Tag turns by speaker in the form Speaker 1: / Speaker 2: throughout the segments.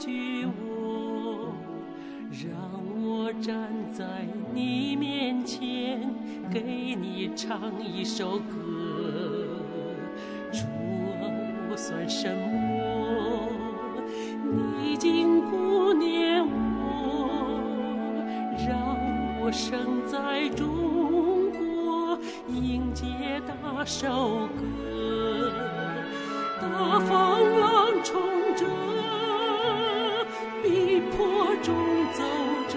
Speaker 1: 拒我，让我站在你面前，给你唱一首歌。主啊，我算什么？你竟顾念我，让我生在中国，迎接大收割。大风浪冲着，逼迫中走着，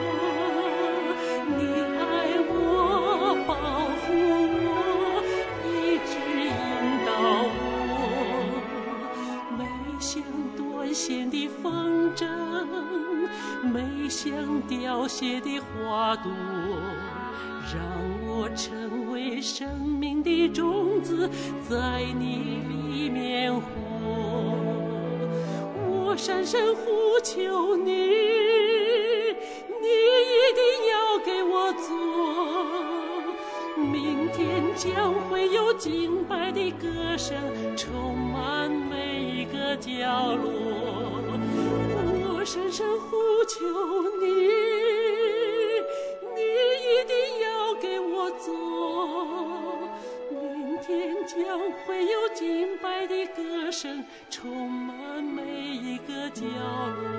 Speaker 1: 你爱我，保护我，一直引导我。没像断线的风筝，没像凋谢的花朵，让我成为生命的种子，在你里面活。我深深呼求你，你一定要给我做。明天将会有敬拜的歌声充满每一个角落。我深深呼求你，你一定要给我做。明天将会有敬拜的歌声充满每一个角落。